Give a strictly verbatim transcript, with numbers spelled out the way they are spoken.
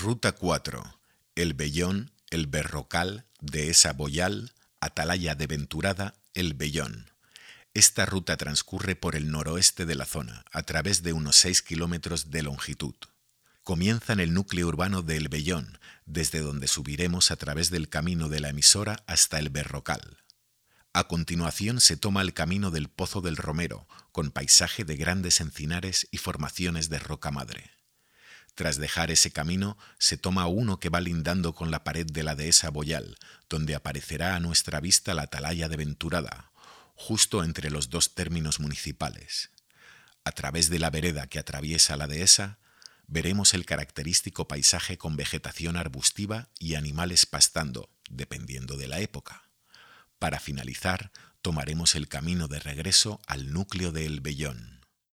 Ruta cuatro. El Vellón, El Berrocal, Dehesa Boyal, Atalaya de Venturada, El Vellón. Esta ruta transcurre por el noroeste de la zona, a través de unos seis kilómetros de longitud. Comienza en el núcleo urbano de El Vellón, desde donde subiremos a través del camino de la emisora hasta El Berrocal. A continuación se toma el camino del Pozo del Romero, con paisaje de grandes encinares y formaciones de roca madre. Tras dejar ese camino, se toma uno que va lindando con la pared de la Dehesa Boyal, donde aparecerá a nuestra vista la Atalaya de Venturada, justo entre los dos términos municipales. A través de la vereda que atraviesa la dehesa, veremos el característico paisaje con vegetación arbustiva y animales pastando, dependiendo de la época. Para finalizar, tomaremos el camino de regreso al núcleo de El Vellón.